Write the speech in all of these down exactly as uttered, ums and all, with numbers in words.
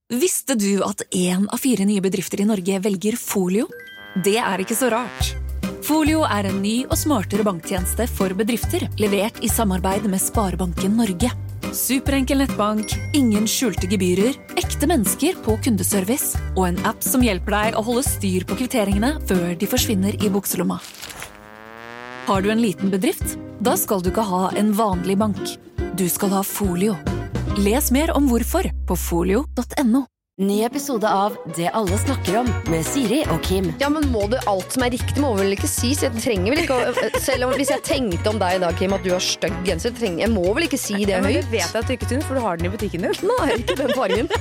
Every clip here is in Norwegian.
Visste du at en av fire nye bedrifter i Norge velger Folio? Det er ikke så rart. Folio er en ny og smartere banktjeneste for bedrifter, levert i samarbeid med Sparebanken Norge. Superenkel nettbank, ingen skjulte gebyrer, ekte mennesker på kundeservice og en app som hjelper deg å holde styr på kvitteringene før de forsvinner i bukselomma. Har du en liten bedrift? Da skal du ikke ha en vanlig bank. Du skal ha Folio. Les mer om hvorfor på folio punktum no. Ny episode av Det alle snakker om med Siri og Kim. Ja, men må du alt som er riktig må vel ikke sies? Jeg trenger vel ikke å, selv om hvis jeg tenkte om deg i dag, Kim, at du har stygg genser, trenger, jeg må vel ikke si det ja, høyt? Det vet jeg at du ikke synes, for du har den i butikken din. Nei, ikke den fargen.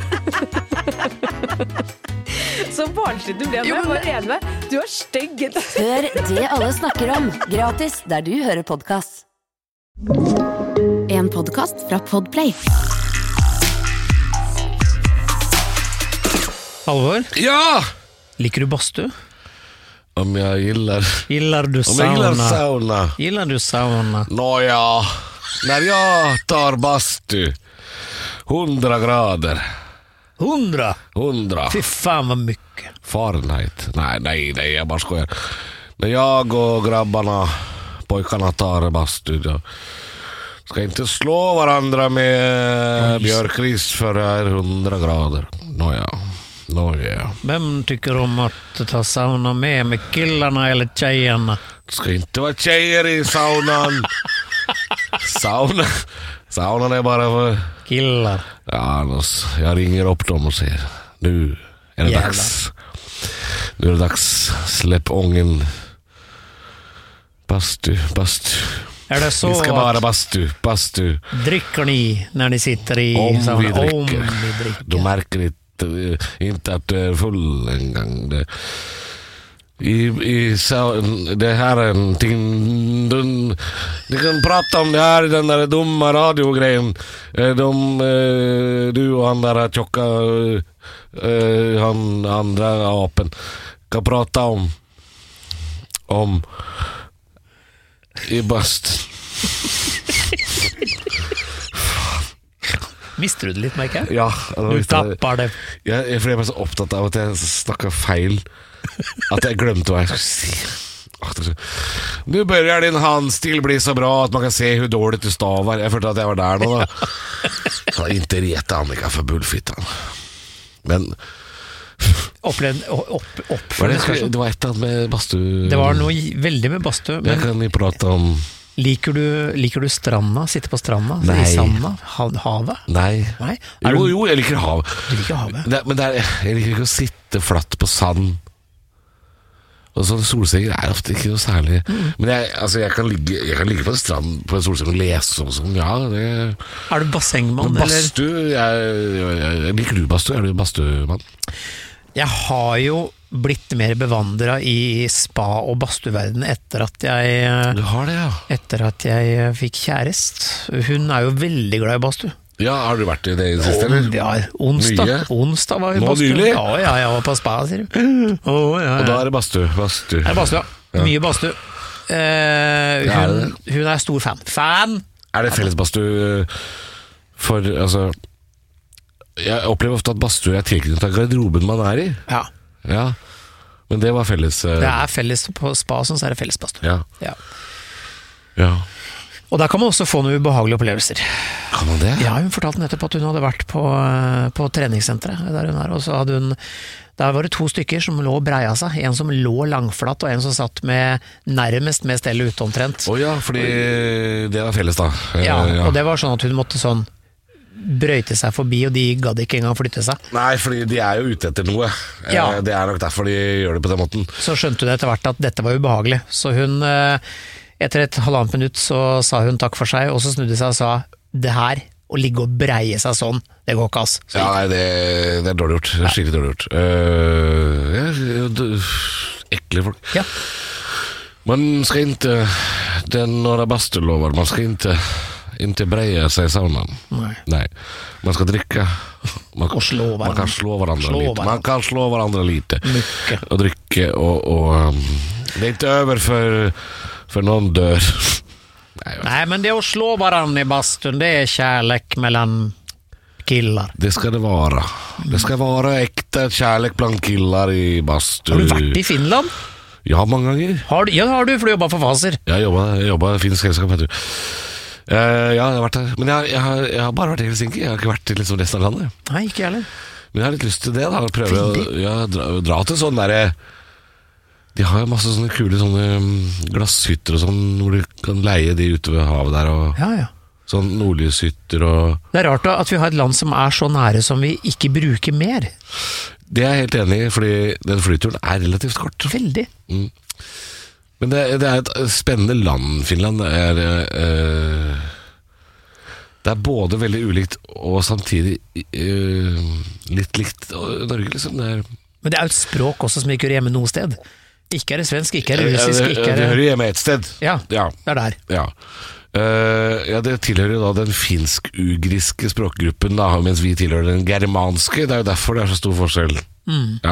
Så barnslig du ble, jeg var enig med. Du har stygg genser. Hør Det alle snakker om, gratis der du hører podcast. En podcast fra Podplay. Halvor? Ja! Liker du bastu? Om jag gillar... Gillar du Om jag gillar sauna? sauna. Gillar du sauna? Nåja, när jag tar bastu hundra grader. Hundra? Hundra. Fy fan vad mycket. Fahrenheit. Nej, nej, nej, jag bara skojar. När jag och grabbarna, pojkarna tar bastu, då ska inte slå varandra med björkris för det är hundra grader. Nåja. Nåja. Vem tycker om att ta sauna med med killarna eller tjejerna? Det ska inte vara tjejer i saunan. Sauna. Saunan är bara för Killar. ja, annars, jag ringer upp dem och säger nu är det Jävlar. dags. Nu är det dags. Släpp ången. Bastu, bastu. Är det så Vi ska bara att bastu, bastu. dricker ni när ni sitter i Om sauna? vi dricker. Om vi dricker. Då märker inte, inte att du är full en gång. Det, i, i, sa- det här är en ting... Du, du kan prata om det här i den där dumma radiogrejen. Eh, De, eh, du och han där tjocka... eh, Han andra apen kan prata om... Om... I bast. Mister du det litt, Mike? Ja, Du tappar det. Jeg, jeg, for jeg var så opptatt av at jeg snakket feil at jeg glemte hva jeg skulle si. Åh, det er så- Nu börjar din handstil bli så bra at man kan se hur dårligt du stavar. Jeg følte at jeg var der nå da. Jeg har ikke reta Annika for bullfittan. Men Opplevd, opp, var oppfølg, det, kanskje. det var et eller annet med bastu. Det var noe i- veldig med bastu. Jeg Men kan jo prate om... liker du, liker du stranda? Sitte på stranda? Nei. I sanda? Ha- Havet? Nei. Nei? Er Jo, du, jo, jeg liker hav. du liker havet? Det, men det er, jeg liker ikke å sitte flatt på sand. Og sånn solsenger er ofte ikke noe særlig. Mm. Men jeg, altså, jeg, kan ligge, jeg kan ligge på en strand på en solseng og lese og sånn. Ja, det... Er du bassengmann, Men eller? bastu, jeg, jeg, jeg, liker du bastu? Er du bastumann? Jeg har jo blitt mer bevandret i spa- og bastuverden etter at jeg Du har det, ja. etter at jeg fikk kjærest. Hun er jo veldig glad i bastu. Ja, har du vært i det i det siste, eller? Ja, onsdag. Nye? Onsdag var vi i Nå bastu. nylig? Ja, ja, jeg var på spa, sier du. Å, ja, Og da ja. er det bastu. bastu. Er det bastu, ja. Ja. Mye bastu. Eh, Ja, er det hun, hun er stor fan. Fan! Er det fellesbastu for, altså... Jeg opplever ofte at bastu er tilknyttet av garderoben man er i. Ja. Ja, men det var felles... eh, Det er felles på spa, sånn så er det felles bastu. Ja, Ja. ja. Og der kan man også få noen ubehagelige opplevelser. Kan man det? Ja, hun fortalte nettopp at hun hadde vært på, på treningssenteret der hun er, og så hadde hun, der var det to stykker som lå og breia seg, en som lå langflatt, og en som satt med nærmest med stellet ute omtrent. Åja, fordi det var felles da. Eh, Ja, og det var sånn at hun måtte sånn brøyte seg forbi, og de gadd ikke engang flytte seg. Nei, fordi de er jo ute etter noe. Eh, Ja. Det er nok derfor de gjør det på den måten. Så skjønte hun etter hvert at dette var ubehagelig, så hun, eh, etter et halvannet minutt så sa hun takk for seg, og så snudde seg og sa, det her, å ligge og breie seg sånn, det går ikke, ass. Så Ja, nei, det, det er dårlig gjort. Det er skikkelig dårlig gjort. Uh, ja, d- ekle folk. Ja. Man ska inte, det är några bastulovar, man ska inte, inte breja sig i saunan. Nej. Nej. Man ska dricka. Man, Och slå varandra. Man kan slå varandra Slå lite. varandra. Man kan slå varandra lite. Mycket. Och dricka och, och um, det är inte över för, för någon dör. Nej, jag vet. Nej, men det å slå varandra i bastun, det är kärlek mellan killar. Det skal det være. Det skal være ekte kjærlighet blant killar i bastu. Har du vært i Finland? Ja, mange ganger. Har du, ja, har du, for du jobba for Faser. Jeg jobbet, jeg jobbet i finsk selskap, vet du. Uh, ja, jeg har vært der. Men jeg, jeg, har, jeg har bare vært i Helsinki. Jeg har ikke vært i liksom resten av landet. Nei, ikke jeg heller. Men jeg har litt lyst til det, da. Prøve å ja, dra, dra til sånn derre. De har jo masse sånne kule sånne glasshytter og sånn, hvor du kan leie de ute ved havet der. Og ja, ja. sånn nordlyshytter og Det er rart da, at vi har et land som er så nære som vi ikke bruker mer. Det er jeg helt enig i, fordi den flyturen er relativt kort. Veldig. Mm. Men det, det er et spennende land, Finland. Det er, øh, det er både veldig ulikt og samtidig øh, litt likt Norge, liksom. Det er, men det er jo et språk også som ikke hører hjemme noe sted. Ikke er det svensk, ikke er det russisk, ja, det, ikke er det... det hører hjemme et sted. Ja, ja. det er der. Ja. Uh, ja, det tilhører jo da den finsk-ugriske språkgruppen da, mens vi tilhører den germanske. Det er jo derfor det er så stor forskjell. Mm. Ja.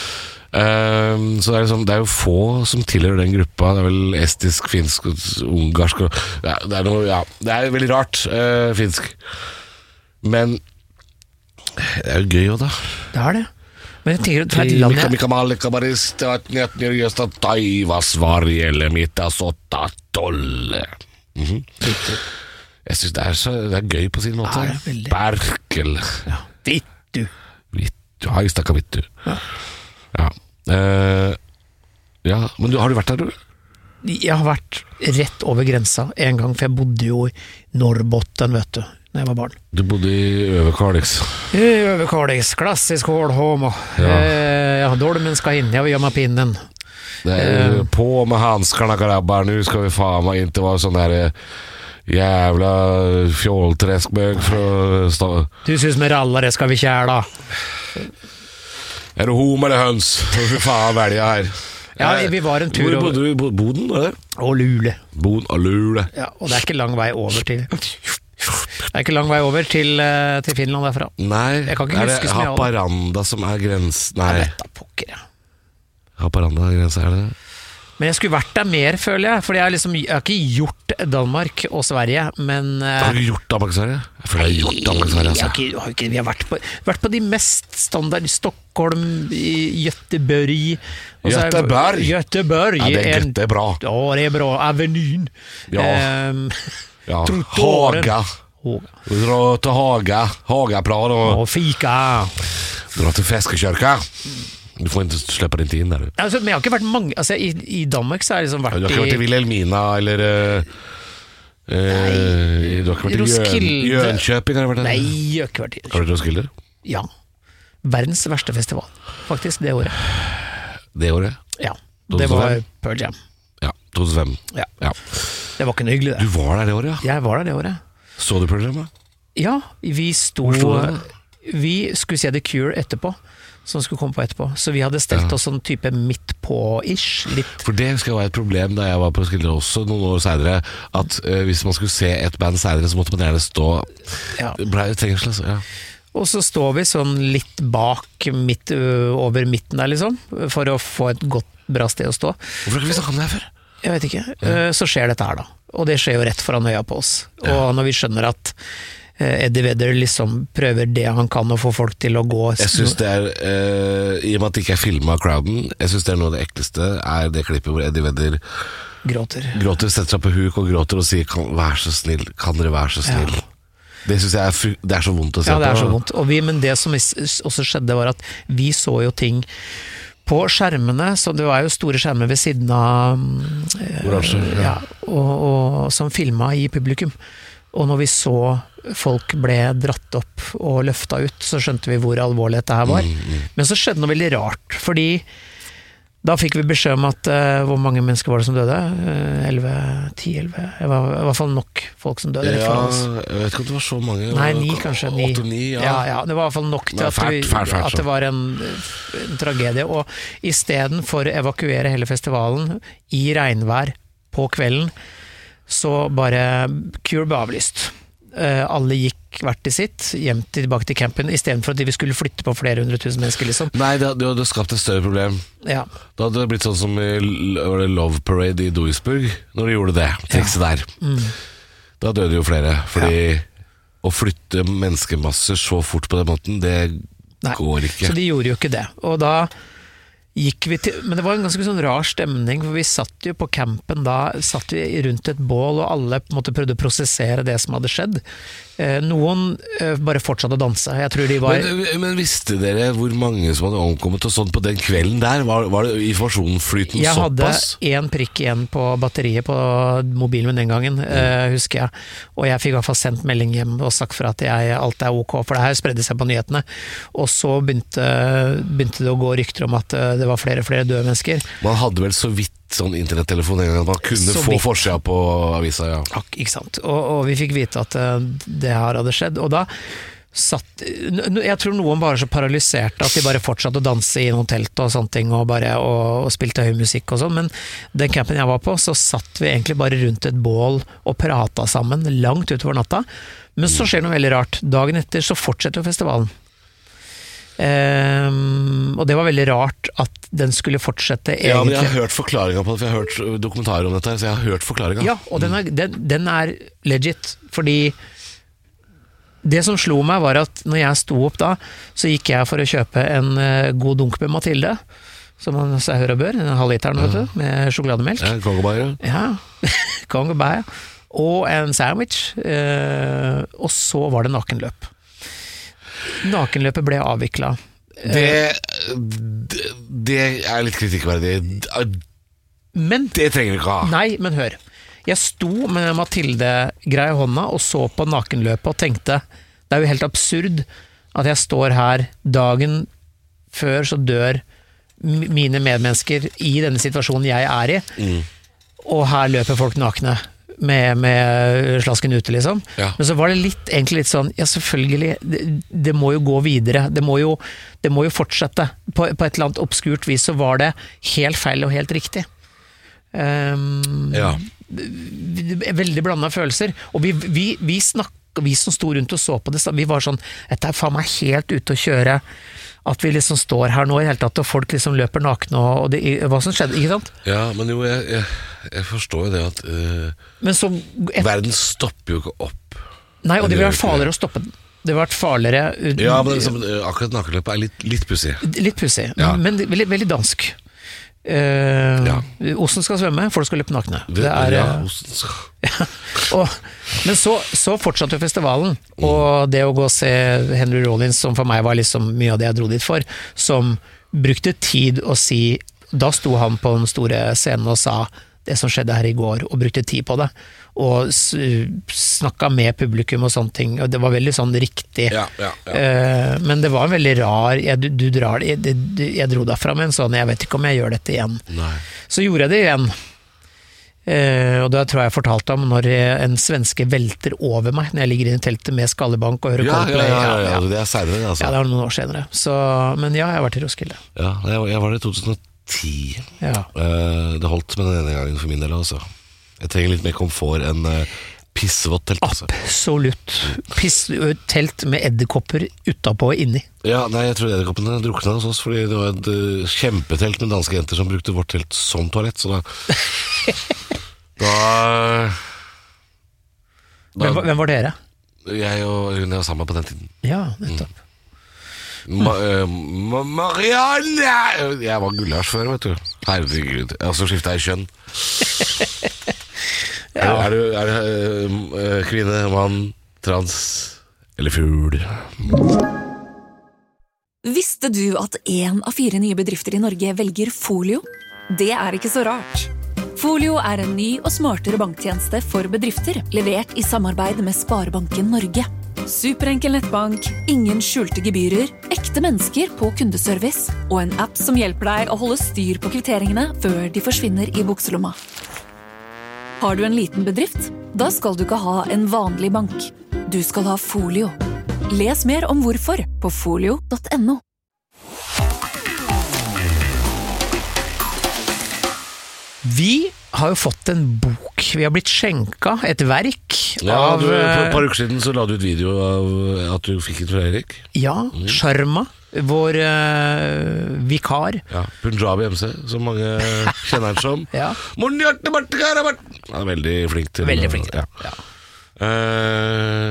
uh, Så det er, liksom, det er jo få som tilhører den gruppa. Det er vel estisk, finsk, ungarsk og, ja, det, er noe, ja, det er veldig rart uh, finsk. Men det er jo gøy jo da. Det er det. Men jeg tenker, det er et land jeg... Mika Malika Barista Njøtnir Gjøsta Taivas Varjele Mita Sotta Tolle. Mm-hmm. Jeg synes det er, så, det er gøy på sin måte. Ja, det er Berkel. Ja. Vittu. Vittu, hei stakka vittu. Ja. Ja. Uh, ja, men du, har du vært der, du? Jeg har vært rett over grensa en gang, for jeg bodde jo i Norrbotten, vet du, når jeg var barn. Du bodde i Överkalix. I Överkalix, klassisk hårdhomo. Ja. Eh, ja, dolmen ska in, jag vill gömma pinnen. Det är uh, på med handskarna grabbar, nu ska vi fan man inte vara sån där jävla fjolträskbög för stå. Du syns med rallare ska vi kärla. Är du homo eller höns? Så för fan välja här. Ja, vi var en tur. Hvor bodde du? Boden, var det? Og Lule. Boden og Lule. Ja, og det er ikke lang vei over til Det er ikke lang vei over til, til Finland derfra. Nei, jeg kan ikke er huske det Haparanda som er grensen? Nei, jeg vet da pokker, ja. Haparanda er grensen, er det det? Men jeg skulle vært der mer, føler jeg. Fordi jeg har, liksom, jeg har ikke gjort Danmark og Sverige, men Har du gjort Danmark og Sverige? Jeg føler jeg har gjort Danmark og Sverige, altså. Jeg har ikke, har ikke, vi har vært på, vært på de mest standard i Stockholm, i Göteborg. Göteborg? Göteborg. Ja, det er, en, det er bra. Ja, det er bra. Avenyn. Ja. Um, ja. Haga. Dra til Haga. Hagaplan og... Og fika. Dra til Feskekjørka. Du får ikke slippe deg inn der. Altså, men jeg har ikke vært mange altså, i, I Danmark så har jeg liksom vært i... Du har ikke vært i Wilhelmina eller uh, Nei, uh, du har ikke vært Roskilde. i Jönköping? Har du vært der? Nei, jeg har ikke vært i Har du vært i Roskilde? Ja. Verdens verste festival, faktisk, det året. Det året? Ja, det var Pearl Jam. Ja, to tusen fem. Ja. Ja. Det var ikke noe hyggelig det. Du var der det året, ja? Jeg var der det året. Så du Pearl Jam, da? Ja, vi sto... Vi skulle se The Cure etterpå, som skulle komme på etterpå. Så vi hadde stelt ja. oss sånn type midt på-ish. Litt. For det husker jeg var et problem da jeg var på Roskilde også noen år senere, at uh, hvis man skulle se et band senere, så måtte man gjerne stå ja. Ble det trengsel, altså. Ja. Og så står vi sånn litt bak, midt uh, over midten der liksom, for å få et godt, bra sted å stå. Hvorfor har ikke vi snakket om det her før? Jeg vet ikke. Ja. Uh, så skjer dette her da. Og det skjer jo rett foran øya på oss. Ja. Og når vi skjønner at Eddie Vedder liksom prøver det han kan å få folk til å gå. Jeg synes det er uh, i og med at det ikke er filmet av crowden, jeg synes det er noe av det ekleste er det klippet hvor Eddie Vedder gråter Gråter, setter seg på huk og gråter og sier kan, vær så snill, kan dere være så snill ja. Det synes jeg er, det er så vondt å se på. Ja, det er så vondt. Og vi, men det som også skjedde var at vi så jo ting på skjermene, så det var jo store skjermer ved siden av Oransje, ja. Ja, og, og, som filmet i publikum. Og når vi så folk ble dratt opp og løfta ut, så skjønte vi hvor alvorlig dette her var. Mm, mm. Men så skjedde noe veldig rart, fordi da fikk vi beskjed om at uh, hvor mange mennesker var det som døde? elleve, ti, elleve Det var i hvert fall nok folk som døde. Ja, jeg vet ikke om det var så mange. Nei, ni kanskje. Ni. åtte, ni, ja. Ja, ja, det var i hvert fall nok til at, fælt, fælt, fælt, at det var en, en tragedie. Og i stedet for å evakuere hele festivalen i regnvær på kvelden, så bare Cure ble avlyst. Uh, alle gikk hvert til sitt, hjem til, tilbake til campen, i stedet for at vi skulle flytte på flere hundre tusen mennesker, liksom. Nei, det, det hadde skapt et større problem. Ja. Det hadde blitt sånn som i var det Love Parade i Duisburg, når de gjorde det, trikset ja. der. Mm. Da døde jo flere, fordi ja. å flytte menneskemasser så fort på den måten, det Nei, går ikke. Så de gjorde jo ikke det. Og da gikk vi til, men det var en ganske sånn rar stemning, for vi satt jo på campen da, satt vi rundt et bål, og alle på en måte prøvde å prosessere det som hadde skjedd. Eh, noen eh, bare fortsatte å danse. Jeg tror de var... Men, men visste dere hvor mange som hadde omkommet og sånn på den kvelden der? Var, var det informasjonen flytende jeg såpass? Jeg hadde en prikk igjen på batteriet på mobilen min den gangen, mm. eh, husker jeg. Og jeg fikk i hvert fall sendt melding hjem og sagt for at jeg, alt er ok, for det her spredde seg på nyhetene. Og så begynte, begynte det å gå rykter om at det var flere og flere døde mennesker. Man hadde vel så vidt sånn internettelefon en gang, man kunne så få vidt. Forsida på avisa, ja. Ak, ikke sant. Og, og vi fikk vite at uh, det her hadde skjedd, og da satt, jeg tror noen bare så paralyserte at de bare fortsatte å danse i noen telt og sånne ting, og bare og, og spilte høy musikk og sånn, men den campen jeg var på, så satt vi egentlig bare rundt et bål og prata sammen langt utover natta, men så skjer noe veldig rart. Dagen etter så fortsetter jo festivalen. Um, og det var veldig rart at den skulle fortsette egentlig. Ja, men jeg har hørt forklaringa på det, for jeg har hørt dokumentarer om dette her, så jeg har hørt forklaringa. Ja, og den er, den, den er legit, fordi det som slo meg var at når jeg sto opp da, så gikk jeg for å kjøpe en uh, god dunk med Mathilde, som man seg hør og bør, en halv literen, vet du, med sjokolademelk. Ja, kongobayer. Ja, kongobayer. Og en sandwich, uh, og så var det nakenløp. Nakenløpet ble avviklet. Det, det, det er litt kritikkverdig. Men, det trenger vi ikke ha. Nei, men hør. Jeg sto med Mathilde-greia i hånda og så på nakenløpet og tenkte, det er jo helt absurd at jeg står her dagen før så dør mine medmennesker i denne situasjonen jeg er i, mm. og her løper folk nakne. Med, med slasken ute liksom, ja. Men så var det litt, egentlig litt sånn, ja selvfølgelig, det, det må jo gå videre, det må jo, det må jo fortsette, på, på et eller annet obskurt vis så var det helt feil og helt riktig. Um, ja. Veldig blandet følelser, og vi, vi, vi snakket, vi som sto rundt og så på det, vi var sånn, dette er faen meg helt ute å kjøre, at vi liksom står her nå i hele tatt, og folk liksom løper nakne, og det, hva som skjedde, ikke sant? Ja, men jo, jeg, jeg, jeg forstår jo det at uh, men så, et, verden stopper jo ikke opp. Nei, og det ville vært farligere å stoppe den. Det ville vært farligere... Ja, men liksom, akkurat nakenløpet er litt, litt pussig. Litt pussig, ja. Men veldig, veldig dansk. Uh, ja. Osten skal svømme, folk skal løpe nakne. Det, det er, ja, osten skal... ja. Og, men så, så fortsatte jo festivalen, mm. og det å gå og se Henry Rollins, som for meg var liksom mye av det jeg dro dit for, som brukte tid å si, da sto han på den store scenen og sa det som skjedde her i går, og brukte tid på det, og snakket med publikum og sånne ting, og det var veldig sånn riktig, ja, ja, ja. Uh, men det var veldig rar, jeg, du, du drar, jeg, du, jeg dro derfra med en sånn, jeg vet ikke om jeg gjør dette igjen. Nei. Så gjorde jeg det igjen, uh, og da tror jeg jeg fortalte om når en svenske velter over meg, når jeg ligger i teltet med skallebank og hører ja, Coldplay. Ja, ja, ja, ja, det er senere, altså. Ja, det var noen år senere, så, men ja, jeg har vært i Roskilde. Ja, jeg, jeg var det i to tusen og ti. Ja. Uh, det holdt med den ene gangen for min del, altså. Jeg trenger litt mer komfort enn uh, pissevått telt. Altså. Absolutt. Piss, telt med edderkopper utapå og inni. Ja, nei, jeg tror edderkoppene drukna hos oss, fordi det var et uh, kjempetelt med danske jenter som brukte vårt telt som toalett, så da... da, da hvem, hvem var dere? Jeg og hun jeg var sammen på den tiden. Ja, nettopp. Mm. Ma, uh, ma, Marianne! Jeg var gullars før, vet du. Herregud. Og så skiftet jeg kjønn. Ja. Er du, er du uh, kvinne, mann, trans eller fugl? Visste du at en av fire nye bedrifter i Norge velger Folio? Det er ikke så rart. Folio er en ny og smartere banktjeneste for bedrifter, levert i samarbeid med Sparebanken Norge. Superenkel nettbank, ingen skjulte gebyrer, ekte mennesker på kundeservice og en app som hjelper deg å holde styr på kvitteringene før de forsvinner i bukselomma. Har du en liten bedrift? Da skal du ikke ha en vanlig bank. Du skal ha Folio. Les mer om hvorfor på folio punktum no. Vi har jo fått en bok. Vi har blitt skjenka et verk ja, av... Du, for et par uker siden så la du ut video av at du fikk det fra Erik. Ja, mm. Sharma, vår uh, vikar. Ja, Punjabi M C, som mange kjenner den som. Ja. Han er veldig flink til Veldig flink, ja. ja. Uh,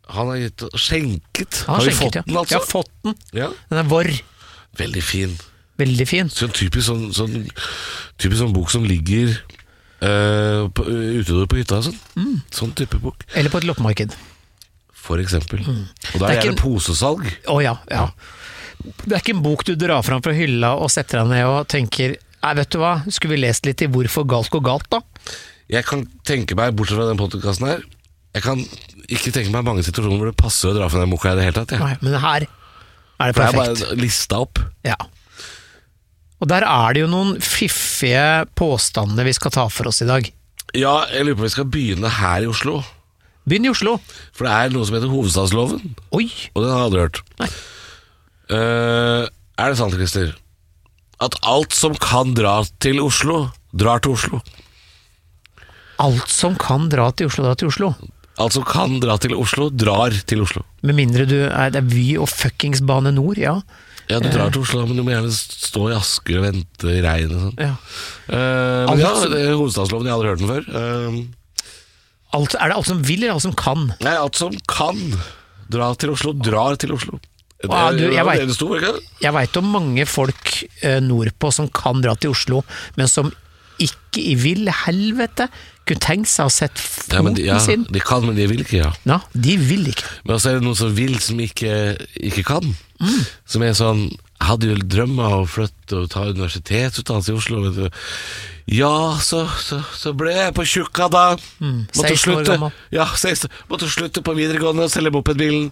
Han har gitt skjenket. Han har, har vi skjenket, fått ja. den, altså? Jeg har fått den. Ja. Den er vår. Veldig fin. Veldig fin. Sånn typisk sånn, sånn, typisk sånn bok som ligger uh, på, ute på hytta. Sånn. Mm. sånn type bok. Eller på et loppemarked. For eksempel. Mm. Og da det er det gjerne en... posesalg. Å ja, ja. Det er ikke en bok du drar fram fra hylla og setter deg ned og tenker nei, vet du hva, skulle vi lest litt i Hvorfor galt går galt da? Jeg kan tenke meg, bortsett fra den podcasten her, jeg kan ikke tenke meg mange situasjoner hvor det passer å dra fra den boka i det hele tatt. Ja. Nei, men her er det For perfekt. det er bare lista opp. Ja. Og der er det jo noen fiffige påstander vi skal ta for oss i dag. Ja, jeg lurer på om vi skal begynne her i Oslo. Begynn i Oslo. For det er noe som heter hovedstadsloven. Oi. Og den har jeg aldri hørt. Nei. Uh, er det sant, Christer? At alt som kan dra til Oslo, drar til Oslo? Alt som kan dra til Oslo, drar til Oslo. Alt som kan dra til Oslo, drar til Oslo. Med mindre du er, det er Vy og fuckings Bane Nor, ja. Ja, du drar til Oslo, men du må gjerne stå i Asker og vente i regn og sånn. ja. Uh, men ja, det er hovedstadsloven, jeg har aldri hørt den før. Uh, alt, er det alt som vil, eller alt som kan? Nei, alt som kan dra til Oslo, drar til Oslo. Det, Ah, du, jeg det, vet- det sto, ikke? Jeg vet om mange folk eh, nordpå som kan dra til Oslo, men som ikke i vill helvete kunne tenkt seg å sette foten Ja, men de, ja, sin. de kan, men de vil ikke, ja. Ja, de vil ikke. Men så er det noen som vil, som ikke, ikke kan. Mm. Som er sånn, hadde jo drømmer om å flytte og ta universitetsutdannelse i Oslo. Vet du. Ja, så, så, så ble jeg på tjukka da. Mm, Måtte seksten år slutte. gammel. Ja, seksten. Måtte slutte på videregående og selge mopedbilen.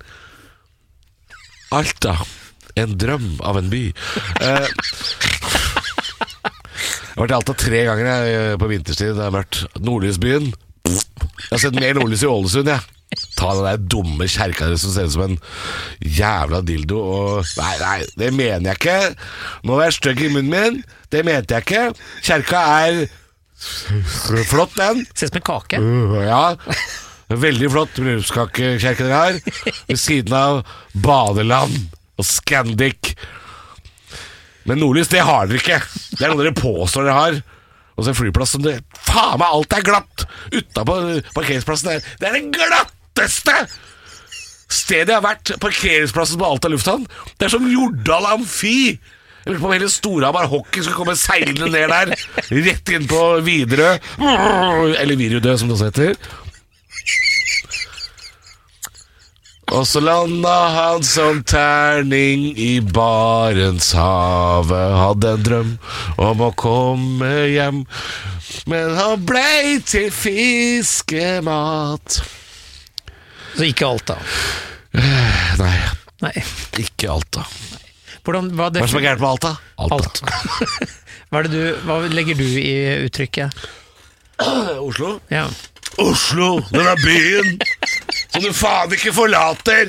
Alta. En drøm av en by. Eh, jeg har vært i Alta tre ganger jeg, på vinterstid. Det har vært Nordlysbyen. Jeg har sett mer nordlys i Ålesund, jeg. Ta den der dumme kjerka som ser ut som en jævla dildo. Og nei, nei, det mener jeg ikke. Nå er jeg stygg i munnen min. Det mente jeg ikke. Kjerka er flott, den. Ser ut som en kake. Uh, ja. Veldig flott bryllupskakekjerke dere har. Ved siden av badeland og Scandic. Men nordlys, det har dere ikke. Det er noe dere påstår dere har. Og så en flyplass som det faen meg alt er glatt. Utenpå parkeringsplassen der. Det er det glatteste stedet jeg har vært. Parkeringsplassen på Alta lufthavn. Det er som Jordal Amfi. Jeg lurer på om hele Storhamar hockey skal komme seilende ned der. Rett inn på Widerøe. Eller Viridø, som det også heter. Og så landa han som terning i Barentshavet. Hadde en drøm om å komme hjem, men han ble til fiskemat. Så ikke Alta. Nei, Nei. ikke Alta. Hvordan, hva, Hva er det som er gærent med Alta? Alt. hva, er det du, hva legger du i uttrykket? Oslo? Ja. Oslo, denne byen som du faen ikke forlater.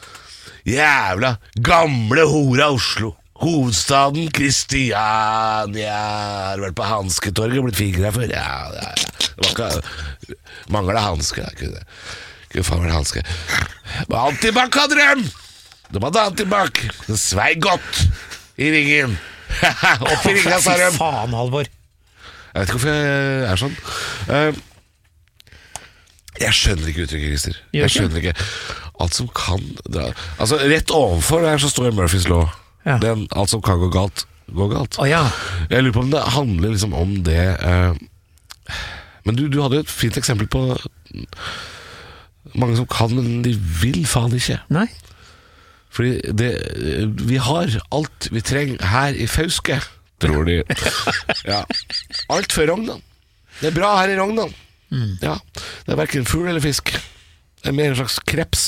Jævla gamle hora Oslo. Hovedstaden Kristiania. Har du vært på Hansketorget og blitt fingra før? Ja, ja, ja. Det var ikke mangla hanske. Det kunne Kunne faen være hanske. Antibac hadde dem! De hadde antibac. Den svei godt i ringen. Opp i ringa, sa de. Fy faen, Halvor. Jeg vet ikke hvorfor jeg er sånn. Uh, jeg skjønner ikke uttrykket, Christer. Jeg skjønner ikke alt som kan dra. Altså, rett ovenfor der så står Murphys law. Ja. Den, alt som kan gå galt, går galt. Å ja. Jeg lurer på om det handler liksom om det uh, Men du, du hadde jo et fint eksempel på mange som kan, men de vil faen ikke. Nei. Fordi det, vi har alt vi trenger her i Fauske, tror de. Ja. Alt før Rognan. Det er bra her i Rognan. Mm. Ja. Det er hverken fugl eller fisk. Det er mer en slags kreps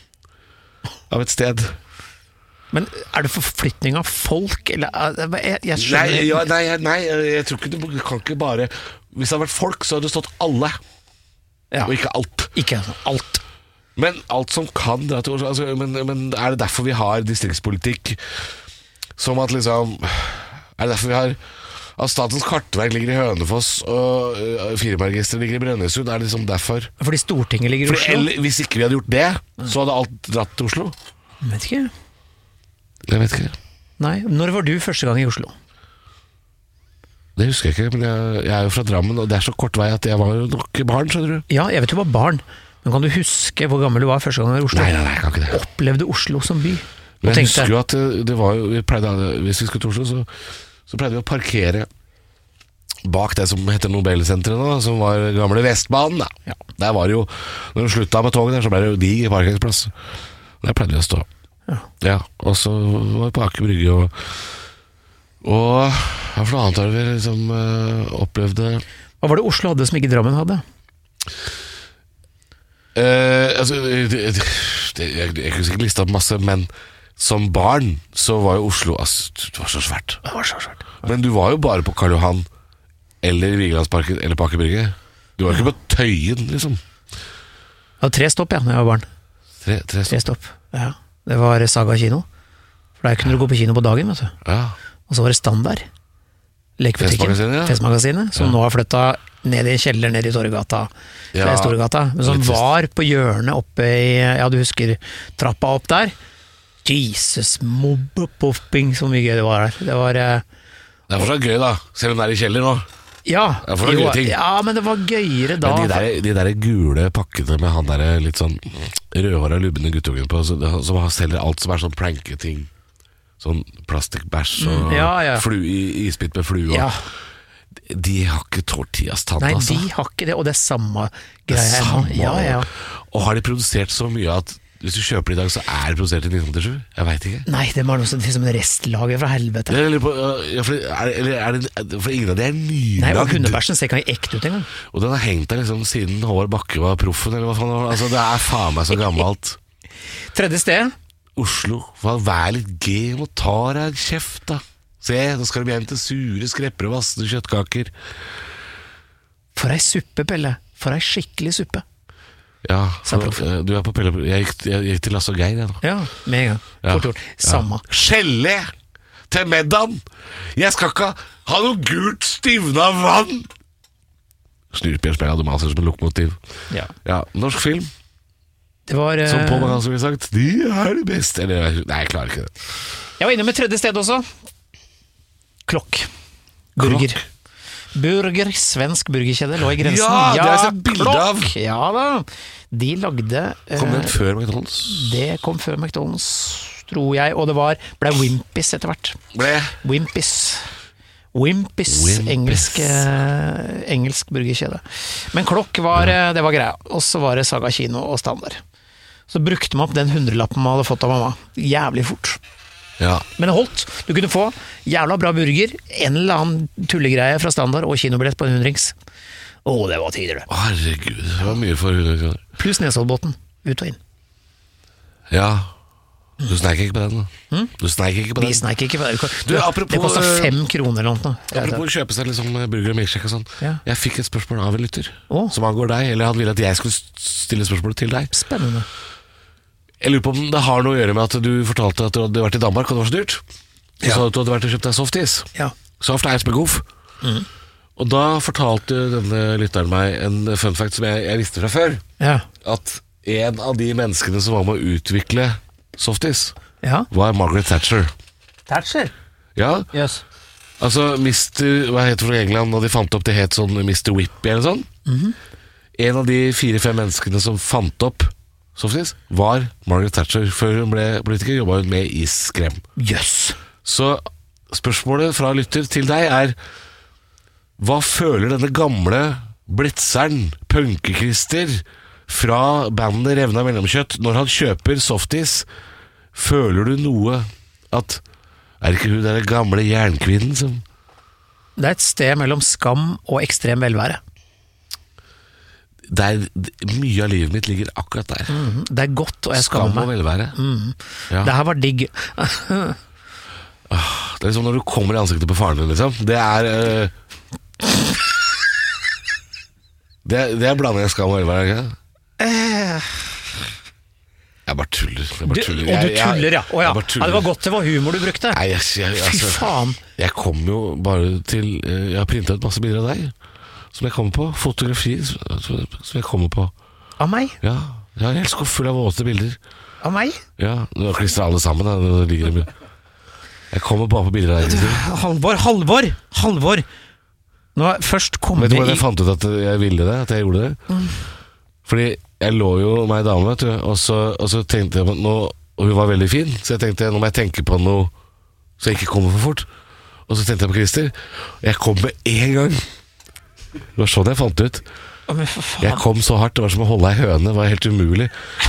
av et sted. Men er det forflytning av folk, eller jeg, jeg Nei, skjønner ja, nei, nei, jeg tror ikke du kan ikke bare. Hvis det hadde vært folk, så hadde det stått alle, ja. og ikke alt. Ikke alt. Men alt som kan dra til Oslo, altså, men, men er det derfor vi har distriktspolitikk? Som at liksom Er det derfor vi har at Statens kartverk ligger i Hønefoss og uh, firmaregisteret ligger i Brønnøysund? Er det liksom derfor? Fordi Stortinget ligger i Fordi, Oslo? eller, hvis ikke vi hadde gjort det, så hadde alt dratt til Oslo. Jeg vet ikke. Jeg vet ikke. Nei, når var du første gang i Oslo? Det husker jeg ikke, men jeg, jeg er jo fra Drammen, og det er så kort vei at jeg var jo nok barn, skjønner du. Ja, jeg vet du var barn, Men kan du huske hvor gammel du var første gang du var i Oslo? Nei, nei, nei, jeg kan ikke det. Opplevde Oslo som by? Men jeg tenkte, husker jo at det, det var jo vi pleide, Hvis vi skulle til Oslo, så, så pleide vi å parkere bak det som heter Nobelsenteret nå, som var gamle Vestbanen. Da. Ja. Der var det jo, når du slutta med toget der, så ble det jo diger parkeringsplass. Der pleide vi å stå. Ja. Ja, og så var vi på Aker Brygge og Og ja, for noe annet har vi liksom uh, opplevde. Hva var det Oslo hadde som ikke Drammen hadde? Uh, altså det, det, det, jeg, jeg kunne sikkert liste opp masse, men som barn så var jo Oslo altså, det var så svært. Det var så svært. Men du var jo bare på Karl Johan eller Vigelandsparken eller på Aker Brygge. Du var jo ikke på Tøyen, liksom. Jeg hadde tre stopp, ja, da jeg var barn. Tre, tre Tre stopp, ja. Det var Saga kino. For der kunne du gå på kino på dagen, vet du. Ja. Og så var det Standard. Lekebutikken. Festmagasinet, ja. Festmagasinet, som Ja. nå har flyttet ned i en kjeller ned i Torgata. Ja. Ja. Storgata. Men som Litt trist. var på hjørnet oppe i, ja du husker, trappa opp der. Jesus, mobbepopping, så mye gøy det var der. Det var, eh, Det er fortsatt gøy, da. Selv om det er i kjeller nå. ja. Det er for noen jo, gøye ting. ja, men det var gøyere da. Men de der, de der gule pakkene med han der litt sånn rødhåra lubne guttungen på, så- som selger alt som er sånn pranketing. Sånn plastikkbæsj og Mm, ja, ja. Flu, i- isbit med flue. og- Ja. De har ikke tårtidas tann, Nei, altså. de har ikke det, og det er samme Det er greia. samme, Ja, ja. Og har de produsert så mye at hvis du kjøper det i dag, så er det produsert i nitten åttisju? Jeg veit ikke. Nei, det var noe som, som en restlager fra helvete. Jeg lurer på, ja, for, er, det- eller er det, for ingen av de er Nei, og nylagd. hundebæsjen ser ikke ekte ut engang. Og den har hengt der liksom siden Håvard Bakke var proffen, eller hva faen det var. Altså, det er faen meg så gammelt. Tredje sted. Oslo, hva, vær litt game og ta deg en kjeft, da. Se, nå skal de hjem til sure skrepper og vassende kjøttkaker. For ei suppe, Pelle. For ei skikkelig suppe. Ja, Sa for, proffen. du er på Pelle. Jeg gikk, jeg gikk til Lasse og Geir, jeg nå. Ja, med en gang. Ja. Fort gjort. Samme. Ja. Gelé til middagen! Jeg skal ikke ha noe gult stivna vann! Snurper spiller hadde maser som en lokomotiv. Ja. Ja, norsk film, Det var eh, som Pål Bang-Hansen ville sagt, de er det beste. Eller, nei, jeg klarer ikke det. Jeg var inne med tredje sted også. Klokk. Burger. Klokk? Burger, svensk burgerkjede, lå i grensen. Ja, det har jeg sett bilde av. Klokk! Ja da. De lagde eh, Kom den før McDonald's? Det kom før McDonald's, tror jeg, og det var, ble Wimpys etter hvert. Ble Wimpys. Wimpys, Wimpys. engelsk, eh, engelsk burgerkjede. Men Klokk var, eh, det var greia. Og så var det Saga kino og Standard. Så brukte man opp den hundrelappen man hadde fått av mamma. Jævlig fort. Ja. Men det holdt. Du kunne få jævla bra burger, en eller annen tullegreie fra Standard og kinobillett på en hundrings. Å, det var tider, det. Herregud, det var mye for hundre kroner. Pluss Nesodbåten. Ut og inn. Ja. Du sneik ikke på den, da. Du sneik ikke på den. Vi sneik ikke på det. Du, Det apropos, kosta eh, fem kroner eller noe. Apropos kjøpe seg liksom burger og milkshake og sånn. Ja. Jeg fikk et spørsmål av en lytter Å. som angår deg, eller han ville at jeg skulle stille spørsmålet til deg. Spennende. Jeg lurer på om det har noe å gjøre med at du fortalte at du hadde vært i Danmark og det var så dyrt. Og så at du hadde vært og kjøpt deg softis. Ja. Soft ice med goof. Og da fortalte denne lytteren meg en fun fact som jeg, jeg visste fra før. Ja. At en av de menneskene som var med å utvikle softis, Ja. var Margaret Thatcher. Thatcher. Ja, Yes. altså mister Hva heter det fra England når de fant opp det het sånn mister Whippy eller sånn? En av de fire-fem menneskene som fant opp softis, var Margaret Thatcher. Før hun ble politiker, jobba hun med iskrem. Jøss. Så spørsmålet fra lytter til deg er: hva føler denne gamle blitzeren, punkekrister fra bandet Revna Mellomkjøtt når han kjøper softis? Føler du noe at er ikke hun den gamle jernkvinnen som Det er et sted mellom skam og ekstrem velvære. der, Mye av livet mitt ligger akkurat der. Det er godt, og jeg skammer Skam og meg. velvære. Ja. Det her var digg. Det er liksom når du kommer i ansiktet på faren din, liksom. Det er øh, det, er- det er blanding av skam og velvære, ikke det? Jeg bare tuller. Jeg Du, bare og tuller. du Jeg- jeg- tuller, ja. Å ja. jeg bare ja. Det var godt det var humor du brukte. Nei, jeg, jeg, Fy altså, faen. jeg kom jo bare til eh, Jeg har printet ut masse bilder av deg som jeg kommer på. Fotografi som som jeg kommer på. Av meg? Ja, jeg har en hel skuff full av våte bilder. Av meg? Ja, du har klistret alle sammen. Da. Det ligger dem- Jeg kommer bare på bilder av deg. Kristin. Halvor, Halvor, Halvor! Nå er først kom Vet du vi hvordan i jeg fant ut at jeg ville det? At jeg gjorde det? Fordi jeg lå jo med ei dame, vet du, og så, og så tenkte jeg på noe, og hun var veldig fin, så jeg tenkte, nå må jeg tenke på noe så jeg ikke kommer for fort. Og så tenkte jeg på Christer, og jeg kom med en gang. Det var sånn jeg fant ut. Å, men for faen. Jeg kom så hardt, det var som å holde ei høne, det var helt umulig.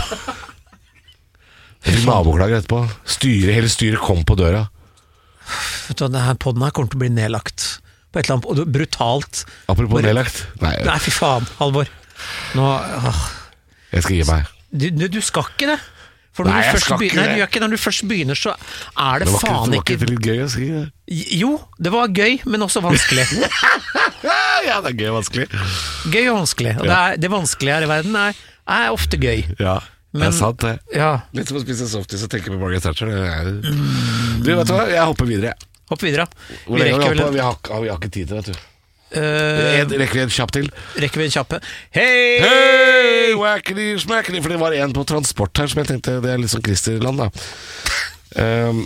Jeg fikk naboklager etterpå. Styret, hele styret kom på døra. Vet du, denne podden her kommer til å bli nedlagt på et eller annet, og du, brutalt. Apropos Bare- nedlagt. Nei, Nei, fy faen, Halvor. Nå, åh. jeg skal gi meg. Du, du, du skal ikke det. For når Nei, du jeg først skal begynner, ikke nei, du det. gjør ikke, når du først begynner, så er det, Det var ikke, faen det var ikke, ikke litt gøy å si det. Jo, det var gøy, men også vanskelig. Ja, det er gøy og vanskelig. Gøy og vanskelig. Og det, er, det vanskelige her i verden er, er ofte gøy. Ja, det Men- er sant det. Ja, Litt som å spise softis og tenke på Margaret Thatcher. Det er... Du, vet du hva? Jeg hopper videre. hopp videre. Hvor Vi lenge har vi rekker, hoppet? vel, Vi har, har, vi har ikke tid til det, vet du. øh, En, rekker vi en kjapp til? rekker vi en kjappe? Hei! Hei, wackity, smackity. For det var en på transport her som jeg tenkte, det er litt sånn Christerland da. Um,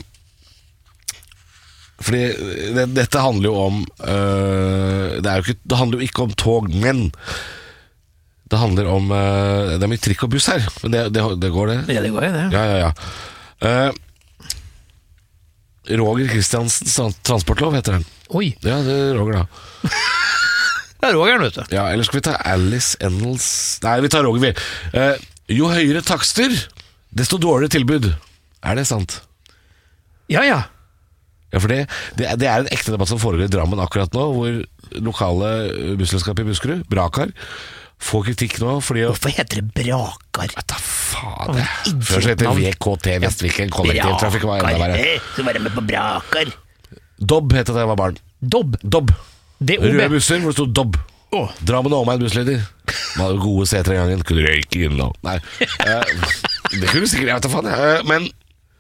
fordi det, dette handler jo om uh, det, er jo ikke, det handler jo ikke om tog, men det handler om uh, det er mye trikk og buss her. Men det, det, det går det. Ja, det går jo det. Ja, ja, ja. Uh, Roger Kristiansens transportlov heter den. Oi, Ja, det er Roger da. det er Roger, vet du. Ja, eller skal vi ta Alice Ennels? Nei, vi tar Roger, vi. Eh, jo høyere takster, desto dårligere tilbud. Er det sant? Ja, ja. Ja, for det, det, er, det er en ekte debatt som foregår i Drammen akkurat nå, hvor lokale busselskap i Buskerud, Brakar, får kritikk nå fordi å... Hvorfor heter det Brakar? Vet da faen det. Idiot Før så heter navn. V K T Vestviken kollektivtrafikk var enda verre. Så være med på Brakar. Dobb heter det jeg var barn. Dobb. Dobb. D O B. Røde busser hvor det stod Dobb. Åh. Drammen og omegn bussleder. Man hadde gode seter en gangen. Kunne røyke inn nå. Nei, eh, det kunne du sikkert, jeg vet da faen. Eh, men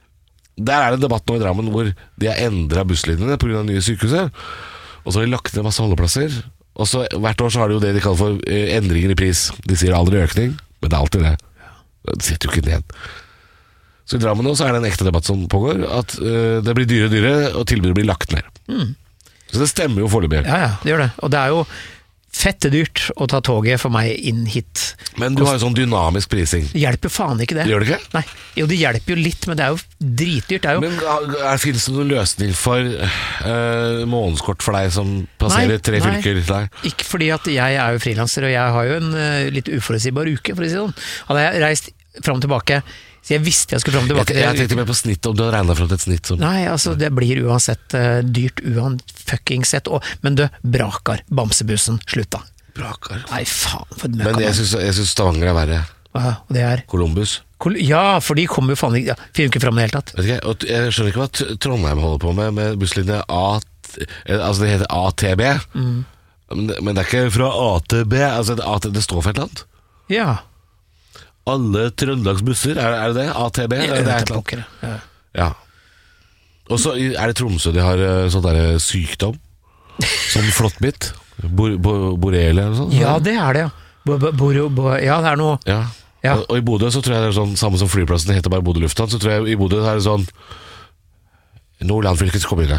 der er det en debatt nå i Drammen hvor de har endret busslinjene på grunn av nye sykehuset. Og så har de lagt ned masse holdeplasser. Og så hvert år så har de jo det de kaller for eh, endringer i pris. De sier aldri økning, men det er alltid det. Det sitter jo ikke ned. Så i Drammen nå så er det en ekte debatt som pågår, at eh, det blir dyre og dyre, og tilbudet blir lagt ned. Mm. Så det stemmer jo foreløpig. Ja, ja, det gjør det. Og det er jo fettedyrt å ta toget for meg inn hit. Men du har jo sånn dynamisk prising. Det hjelper faen ikke det. Gjør det ikke? Nei, jo det hjelper jo litt, men det er jo dritdyrt. Det er jo... Men er, er, finnes det noen løsning for uh, månedskort for deg som passerer Nei, tre nei. fylker? Nei. Ikke fordi at jeg er jo frilanser, og jeg har jo en uh, litt uforutsigbar uke, for å si det sånn. Hadde jeg reist fram og tilbake, så jeg visste jeg skulle fram og Jeg, tilbake. jeg tenkte mer på snitt, om du har regnet frem til et snitt som... Nei, altså det blir uansett uh, dyrt uansett, og, men du, Brakar, Bamsebussen, slutt da. Brakar. Nei, faen, for et Men møkkamann. jeg syns, jeg syns Stavanger er verre. Ja, og det er... Columbus. Kol- Ja, for de kommer jo faen ikke, ja, finner jo ikke fram i det hele tatt. Vet ikke, og jeg skjønner ikke hva T- Trondheim holder på med med busslinje A eh, Altså det heter A T B. Mm. Men, men det er ikke fra A til B. Altså det, A T, det står for et eller annet. Ja, Alle Trøndelagsbusser, er, er det det? A T B? jeg det er et vet eller det annet. pokker. Ja. Ja. Og så i- er det Tromsø de har eh, sånn der sykdom. Sånn flåttbitt. Bor, bo, borrelia eller sånn. Ja, det er det, ja. Bo, bo, bo, bo, ja, det er noe... Ja. Ja. Og, og i Bodø så tror jeg det er sånn samme som flyplassen, det heter bare Bodø lufthavn. Så tror jeg i Bodø er det sånn Nordland fylkes kommune.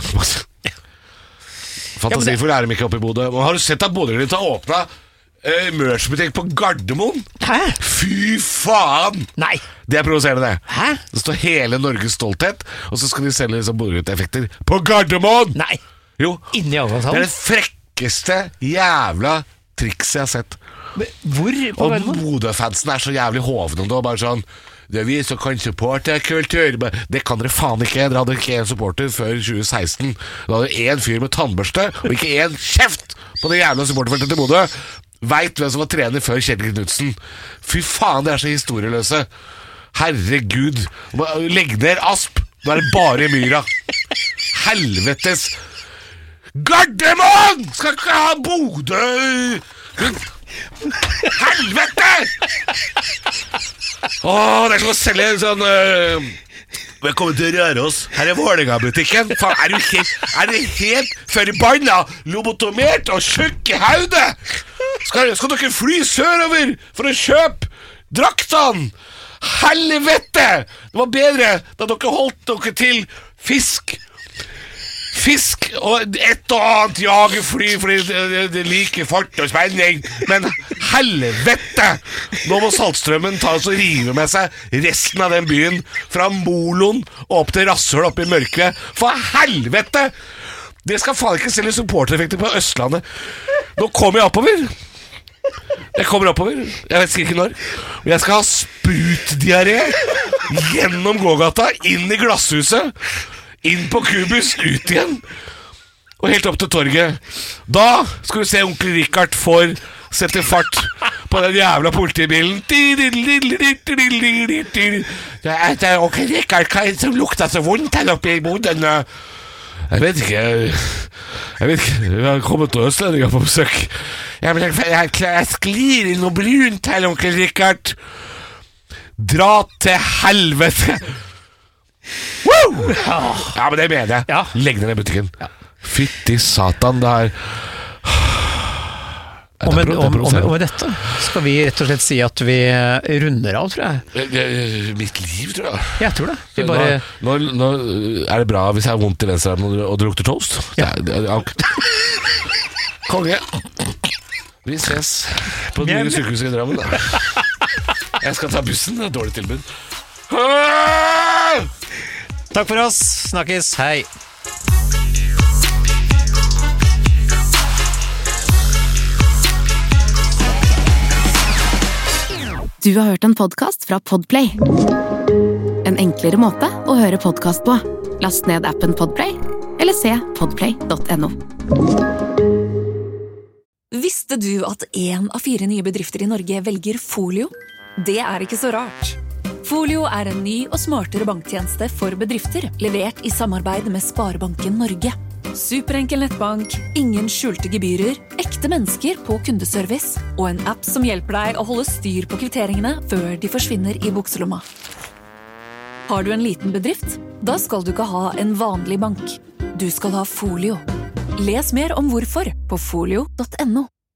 Fantasifull er de ikke oppe i Bodø. Men har du sett at Bodø-Glimt har åpna eh, merch-butikk på Gardermoen? Hæ? Fy faen! Nei! Det er provoserende, det. Hæ? Det står hele Norges stolthet, og så skal de selge liksom Bodø-Glimt-effekter på Gardermoen! Nei! Jo, Inni det er avfallshallen? det frekkeste jævla trikset jeg har sett. Hvor på Og Gardermoen? Bodø-fansen er så jævlig hovne og bare sånn Det er vi som kan supporte kultur. Men det kan dere faen ikke. Dere hadde ikke én supporter før tjue seksten. Dere hadde én fyr med tannbørste og ikke én kjeft på det jævla supporterfeltet til Bodø. Veit hvem som var trener før Kjetil Knutsen. Fy faen, de er så historieløse. Herregud. Legg ned Asp. Nå er det bare myra. Helvetes Gardermoen skal ikke ha Bodø. Helvete! Åh, det er som å selge en sånn uh, velkommen til Røros. Her er Vålerenga-butikken. Faen, er du helt, er du helt forbanna lobotomert og tjukk i hodet? Skal, skal dere fly sørover for å kjøpe draktene? Helvete! Det var bedre da dere holdt dere til fisk. Fisk og et og annet jagerfly fordi det, det, det liker fart og spenning. Men helvete! Nå må Saltstrømmen ta oss og rive med seg resten av den byen, fra Molon og opp til Rasshøl oppe i mørket. For helvete! Det skal faen ikke selge supportereffekter på Østlandet. Nå kommer jeg oppover. Jeg kommer oppover, jeg vet ikke når. Og jeg skal ha sprutdiaré gjennom gågata, inn i glasshuset, inn på Kubus, ut igjen. Og helt opp til torget. Da skal du se onkel Richard får sette fart på den jævla politibilen. Det er onkel Richard, hva er det som lukter så vondt her oppe i boden? Jeg vet ikke. Jeg vet ikke. Vi har kommet til Østlendinger på besøk. Jeg, jeg, jeg, jeg sklir i noe brunt her, onkel Richard. Dra til helvete. Woo! Ja, men det mener jeg. Ja. Legg ned den butikken. Ja. Fytti satan, det her. Og med, og, og, med, og med dette skal vi rett og slett si at vi runder av, tror jeg. Mitt liv, tror jeg. Jeg tror det. Vi bare... nå, nå, nå er det bra hvis jeg har vondt i venstre arm og det lukter toast. Ja. Det er, det er, konge. Vi ses på det nye sykehuset i Drammen. Jeg skal ta bussen, det er dårlig tilbud. Takk for oss, snakkes, hei. Du har hørt en podcast fra Podplay. En enklere måte å høre podcast på. Last ned appen Podplay, eller se podplay punktum no. Visste du at en av fire nye bedrifter i Norge velger Folio? Det er ikke så rart. Folio er en ny og smartere banktjeneste for bedrifter, levert i samarbeid med Sparebanken Norge. Superenkel nettbank, ingen skjulte gebyrer, ekte mennesker på kundeservice og en app som hjelper deg å holde styr på kvitteringene før de forsvinner i bukselomma. Har du en liten bedrift? Da skal du ikke ha en vanlig bank. Du skal ha Folio. Les mer om hvorfor på folio punktum no.